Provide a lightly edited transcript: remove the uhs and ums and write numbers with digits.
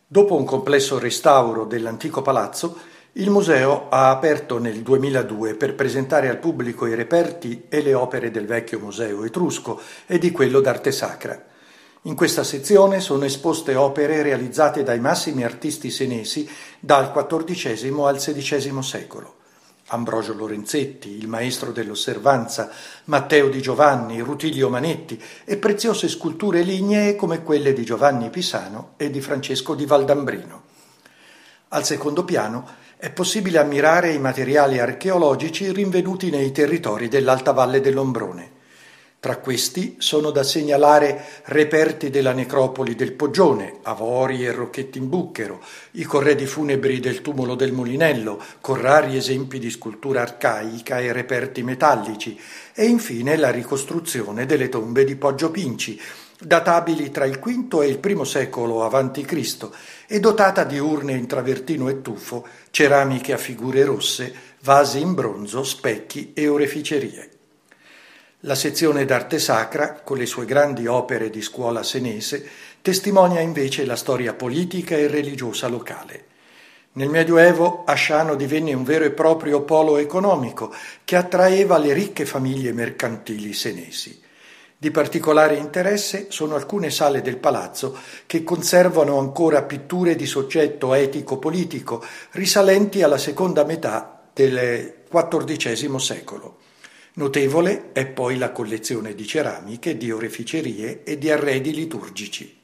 Dopo un complesso restauro dell'antico palazzo, il museo ha aperto nel 2002 per presentare al pubblico i reperti e le opere del vecchio museo etrusco e di quello d'arte sacra. In questa sezione sono esposte opere realizzate dai massimi artisti senesi dal XIV al XVI secolo. Ambrogio Lorenzetti, il maestro dell'osservanza, Matteo di Giovanni, Rutilio Manetti e preziose sculture lignee come quelle di Giovanni Pisano e di Francesco di Valdambrino. Al secondo piano è possibile ammirare i materiali archeologici rinvenuti nei territori dell'Alta Valle dell'Ombrone. Tra questi sono da segnalare reperti della necropoli del Poggione, avori e rocchetti in bucchero, i corredi funebri del tumulo del Mulinello, con rari esempi di scultura arcaica e reperti metallici, e infine la ricostruzione delle tombe di Poggio Pinci, databili tra il V e il I secolo a.C. e dotata di urne in travertino e tufo, ceramiche a figure rosse, vasi in bronzo, specchi e oreficerie. La sezione d'arte sacra, con le sue grandi opere di scuola senese, testimonia invece la storia politica e religiosa locale. Nel Medioevo Asciano divenne un vero e proprio polo economico che attraeva le ricche famiglie mercantili senesi. Di particolare interesse sono alcune sale del palazzo che conservano ancora pitture di soggetto etico-politico risalenti alla seconda metà del XIV secolo. Notevole è poi la collezione di ceramiche, di oreficerie e di arredi liturgici.